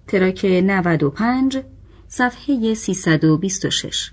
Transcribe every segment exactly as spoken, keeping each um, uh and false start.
تراک نود و پنج صفحه سیصد و بیست و شش.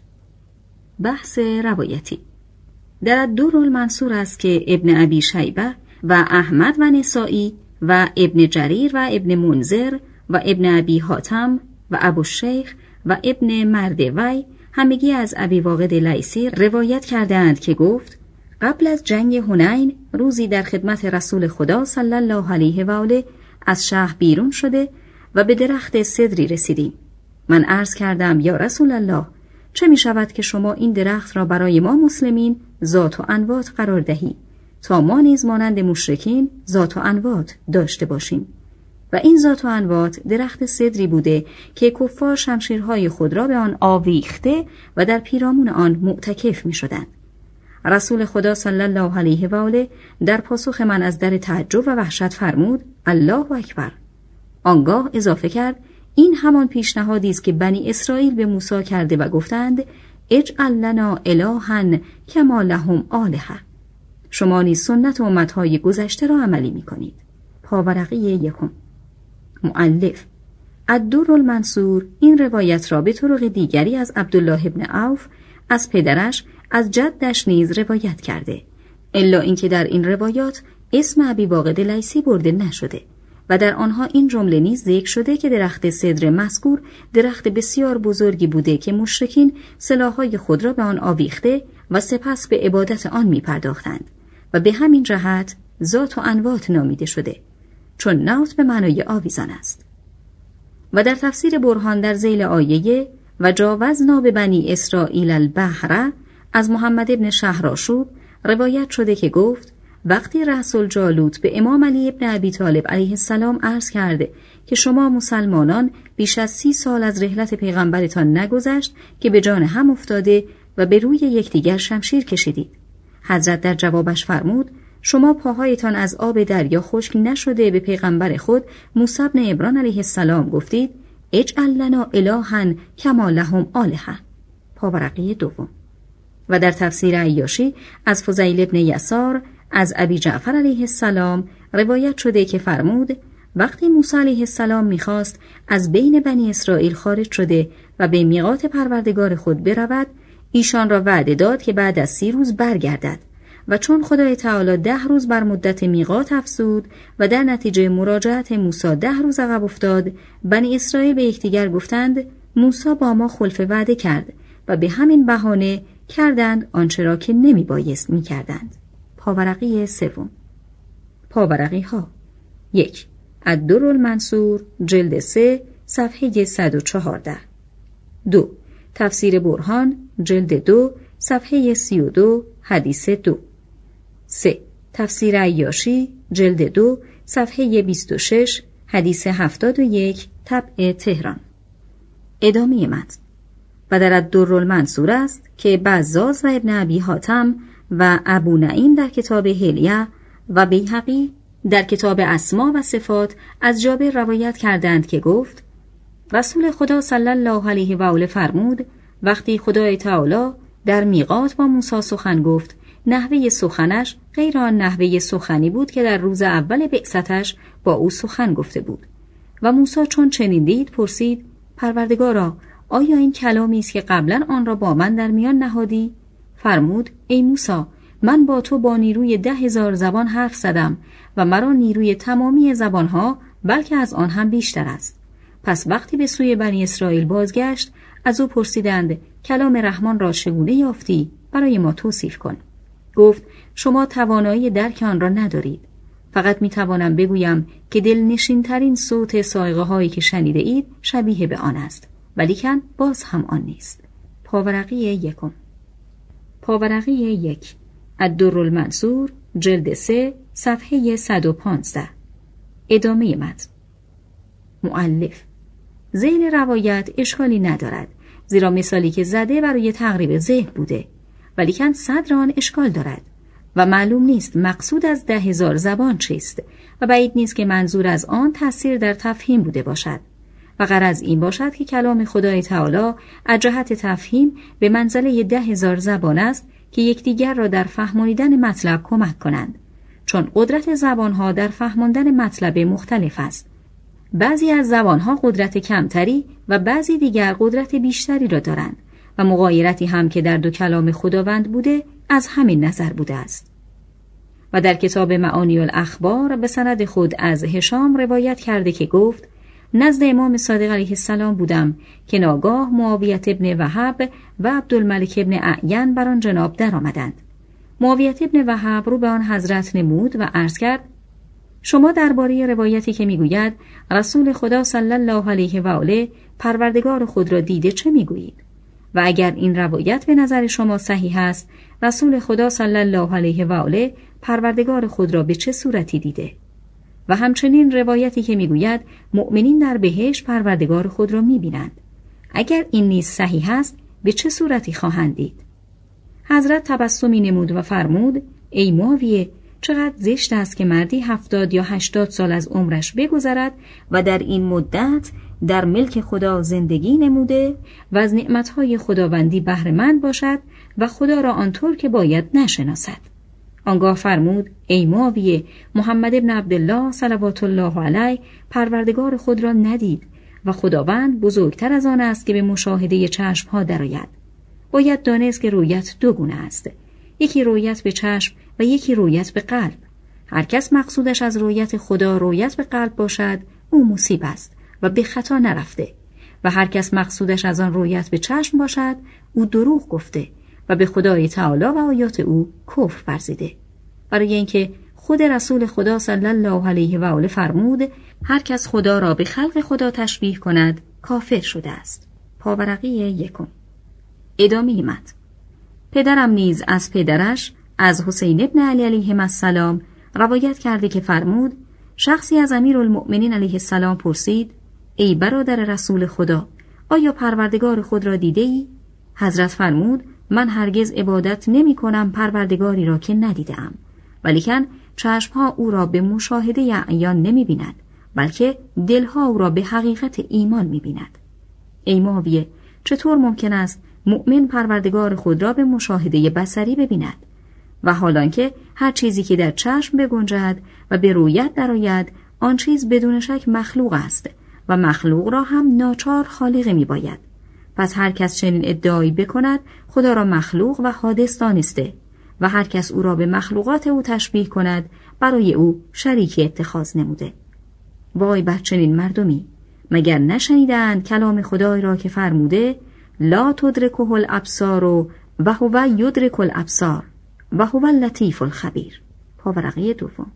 بحث روایتی. در الدرالمنصور است که ابن ابی شیبه و احمد و نسائی و ابن جریر و ابن منذر و ابن ابی حاتم و ابوالشیخ و ابن مردوی همگی از ابی واقد لیثی روایت کردند که گفت قبل از جنگ حنین روزی در خدمت رسول خدا صلی الله علیه و آله از شهر بیرون شده و به درخت سدری رسیدیم. من عرض کردم یا رسول الله، چه می شود که شما این درخت را برای ما مسلمین ذات و انواط قرار دهی تا ما نیز مانند مشرکین ذات و انواط داشته باشیم؟ و این ذات و انواط درخت سدری بوده که کفار شمشیرهای خود را به آن آویخته و در پیرامون آن معتکف می شدند. رسول خدا صلی الله علیه و آله در پاسخ من از در تعجب و وحشت فرمود الله اکبر. آنگاه اضافه کرد این همان پیشنهادی است که بنی اسرائیل به موسی کرده و گفتند اجعل لنا الها کما لهم آلهه. شما نیز سنت امتهای گذشته را عملی می کنید. پاورقی یکم. مؤلف الدرالمنصور این روایت را به طرق دیگری از عبدالله ابن عوف از پدرش از جدش نیز روایت کرده، الا اینکه در این روایات اسم ابی واقد لیثی برده نشده و در آنها این جمله نیز ذکر شده که درخت سدر مذکور درخت بسیار بزرگی بوده که مشرکین سلاح‌های خود را به آن آویخته و سپس به عبادت آن می پرداختند و به همین جهت ذات و انواط نامیده شده، چون نوت به معنای آویزان است. و در تفسیر برهان در ذیل آیه و جاوزنا به بنی اسرائیل البحر از محمد ابن شهرآشوب روایت شده که گفت وقتی رأس الجالوت به امام علی ابن ابی طالب علیه السلام عرض کرده که شما مسلمانان بیش از سی سال از رحلت پیغمبرتان نگذشت که به جان هم افتاده و به روی یکدیگر شمشیر کشیدید. حضرت در جوابش فرمود شما پاهایتان از آب دریا خشک نشده به پیغمبر خود موسی بن عمران علیه السلام گفتید اجعل لنا الها کما لهم آلهه. پاورقی دوم. و در تفسیر عیاشی از فضیل ابن یسار از ابی جعفر علیه السلام روایت شده که فرمود وقتی موسی علیه السلام میخواست از بین بنی اسرائیل خارج شده و به میقات پروردگار خود برود، ایشان را وعده داد که بعد از سی روز برگردد و چون خدای تعالی ده روز بر مدت میقات افزود و در نتیجه مراجعت موسی ده روز عقب افتاد، بنی اسرائیل به یکدیگر گفتند موسی با ما خلف وعده کرد و به همین بهانه کردند آنچه را که نمی بایست می کردند. پاورقی سوم. پاورقی ها. یک. الدرالمنصور جلد سه صفحه صد و چهارده. دو. تفسیر برهان جلد دو صفحه سی و دو حدیث دو. سه. تفسیر عیاشی جلد دو صفحه بیست و شش حدیث هفتاد و یک طبع تهران. ادامه متن. و در الدرالمنصور است که بزاز و ابن ابی حاتم و ابو نعیم در کتاب حلیه و بیهقی در کتاب اسما و صفات از جابر روایت کردند که گفت رسول خدا صلی الله علیه و آله فرمود وقتی خدای تعالی در میقات با موسی سخن گفت، نحوه سخنش غیر آن نحوه سخنی بود که در روز اول بعثتش با او سخن گفته بود. و موسی چون چنین دید پرسید پروردگارا، آیا این کلامی است که قبلا آن را با من در میان نهادی؟ فرمود ای موسی، من با تو با نیروی ده هزار زبان حرف زدم و مرا نیروی تمامی زبانها بلکه از آن هم بیشتر است. پس وقتی به سوی بنی اسرائیل بازگشت از او پرسیدند کلام رحمان را چگونه یافتی؟ برای ما توصیف کن. گفت شما توانایی درک آن را ندارید. فقط می توانم بگویم که دلنشین ترین صوت صاعقه هایی که شنیده اید شبیه به آن است، ولیکن باز هم آن نیست. پاورقی یکم. پاورقی یک. الدرالمنصور جلد سه صفحه صد و پانزده. ادامه متن. مؤلف ذیل روایت اشکالی ندارد، زیرا مثالی که زده برای تقریب ذهن بوده، ولیکن صدر آن اشکال دارد و معلوم نیست مقصود از ده هزار زبان چیست و بعید نیست که منظور از آن تأثیر در تفهیم بوده باشد و غرض این باشد که کلام خدای تعالی از جهت تفهیم به منزله ده هزار زبان است که یکدیگر را در فهمانیدن مطلب کمک کنند، چون قدرت زبانها در فهماندن مطلب مختلف است بعضی از زبانها قدرت کمتری و بعضی دیگر قدرت بیشتری را دارند و مغایرتی هم که در دو کلام خداوند بوده از همین نظر بوده است. و در کتاب معانی الاخبار به سند خود از هشام روایت کرده که گفت نزد امام صادق علیه السلام بودم که ناگاه معاویه ابن وهب و عبدالملک ابن اعین بر آن جناب در آمدند. معاویه ابن وهب رو به آن حضرت نمود و عرض کرد شما درباره روایتی که میگوید رسول خدا صلی الله علیه و آله پروردگار خود را دیده چه میگویید؟ و اگر این روایت به نظر شما صحیح است، رسول خدا صلی الله علیه و آله پروردگار خود را به چه صورتی دیده؟ و همچنین روایتی که میگوید مؤمنین در بهشت پروردگار خود را میبینند. اگر این نیز صحیح است، به چه صورتی خواهند دید؟ حضرت تبسمی نمود و فرمود ای معاویه، چقدر زشت است که مردی هفتاد یا هشتاد سال از عمرش بگذرد و در این مدت در ملک خدا زندگی نموده و از نعمتهای خداوندی بهره‌مند باشد و خدا را آنطور که باید نشناسد. آنگاه فرمود ای معاویه، محمد ابن عبدالله صلوات الله علیه پروردگار خود را ندید و خداوند بزرگتر از آن است که به مشاهده چشمها درآید. باید دانست که رویت دو گونه است، یکی رویت به چشم و یکی رویت به قلب. هر کس مقصودش از رویت خدا رویت به قلب باشد، او مصیب است و به خطا نرفته، و هر کس مقصودش از آن رویت به چشم باشد، او دروغ گفته و به خدای تعالی و آیات او کفر ورزیده. برای اینکه خود رسول خدا صلی الله علیه و آله فرمود هر کس خدا را به خلق خدا تشبیه کند کافر شده است. پاورقی یکم. ادامه متن. پدرم نیز از پدرش از حسین ابن علی علیه السلام روایت کرده که فرمود شخصی از امیرالمؤمنین علیه السلام پرسید ای برادر رسول خدا، آیا پروردگار خود را دیده ای؟ حضرت فرمود من هرگز عبادت نمی کنم پروردگاری را که ندیدم، ولیکن چشمها او را به مشاهده اعیان نمی بیند، بلکه دلها او را به حقیقت ایمان می بیند. ای معاویه، چطور ممکن است مؤمن پروردگار خود را به مشاهده بصری ببیند و حالان که هر چیزی که در چشم بگنجد و به رویت درآید آن چیز بدون شک مخلوق است و مخلوق را هم ناچار خالق می باید. پس هر کس چنین ادعایی بکند خدا را مخلوق و حادث دانسته و هر کس او را به مخلوقات او تشبیه کند برای او شریکی اتخاذ نموده. وای بر چنین مردمی، مگر نشنیدند کلام خدای را که فرموده لا تدرکه الابصار و هو یدرک الابصار و هو اللطیف الخبیر. پاورقی دوم.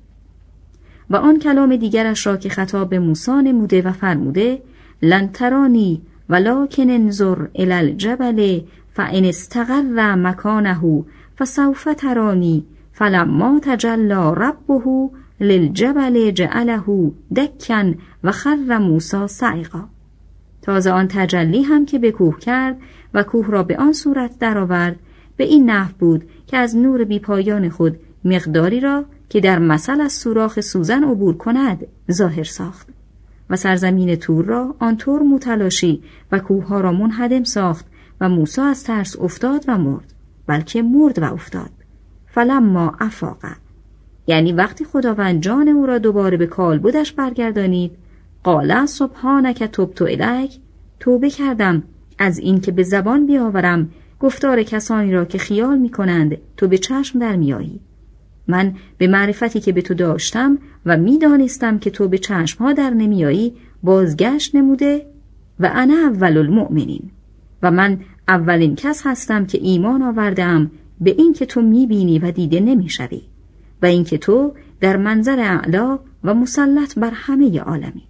و آن کلام دیگرش را که خطاب به موسی نموده و فرموده لن ترانی ولکن انظر الی الجبل فان استقر مکانه فسوف ترانی فلما تجلی ربه للجبل جعله دکا و خر موسی صعقا. تازه آن تجلی هم که به کوه کرد و کوه را به آن صورت درآورد به این نحو بود که از نور بی پایان خود مقداری را که در مثل از سوراخ سوزن عبور کند ظاهر ساخت و سرزمین تور را آنطور متلاشی و کوهها را منهدم ساخت و موسی از ترس افتاد و مرد، بلکه مرد و افتاد. فلما افاق، یعنی وقتی خداوند جان او را دوباره به کالبدش برگردانید، قال سبحانک تبت الیک، توبه کردم از این که به زبان بیاورم گفتار کسانی را که خیال می کنند تو به چشم در می آیی. من به معرفتی که به تو داشتم و می دانستم که تو به چشم ها در نمی آیی بازگشت نموده و انا اول المؤمنین، و من اولین کس هستم که ایمان آوردم به این که تو می بینی و دیده نمی شوی و این که تو در منظر اعلا و مسلط بر همه عالمی.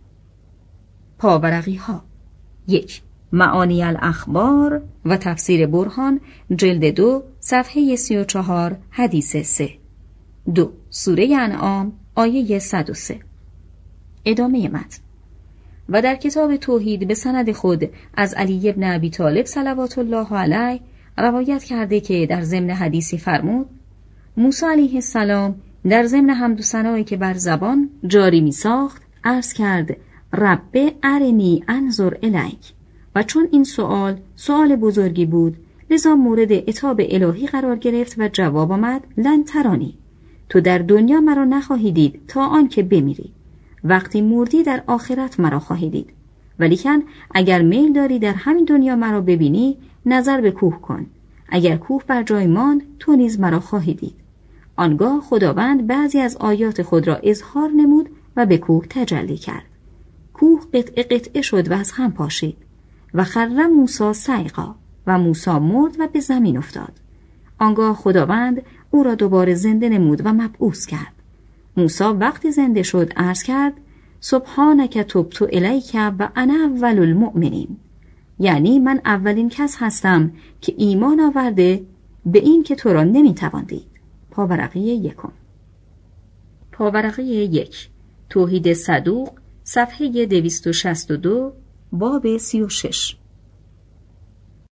پاورقی ها. یک. معانی الاخبار و تفسیر برهان، جلد دو، صفحه سی و چهار، حدیث سه. دو. سوره انعام، آیه صد و سه. ادامه متن. و در کتاب توحید به سند خود از علی ابن ابی طالب صلوات الله علیه روایت کرده که در ضمن حدیثی فرمود موسی علیه السلام در ضمن حمد و ثنایی که بر زبان جاری می ساخت عرض کرد رب ارنی انظر الیک، و چون این سوال سوال بزرگی بود لذا مورد عتاب الهی قرار گرفت و جواب آمد لن ترانی، تو در دنیا مرا نخواهی دید تا آن که بمیری. وقتی مردی در آخرت مرا خواهی دید، ولیکن اگر میل داری در همین دنیا مرا ببینی، نظر به کوه کن. اگر کوه بر جای ماند، تو نیز مرا خواهی دید. آنگاه خداوند بعضی از آیات خود را اظهار نمود و به کوه تجلی کرد. کوه قطعه قطعه شد و از هم پاشید و خر موسی صعقا و موسی مرد و به زمین افتاد. آنگاه خداوند او را دوباره زنده نمود و مبعوث کرد. موسی وقتی زنده شد عرض کرد: سبحانک تبت الیک و انا اول المؤمنین، یعنی من اولین کس هستم که ایمان آورده به این که تو را نمیتوان دید. پاورقی یکم. پاورقی یک، توحید صدوق، صفحه دویست و شصت و دو، باب سی و شش.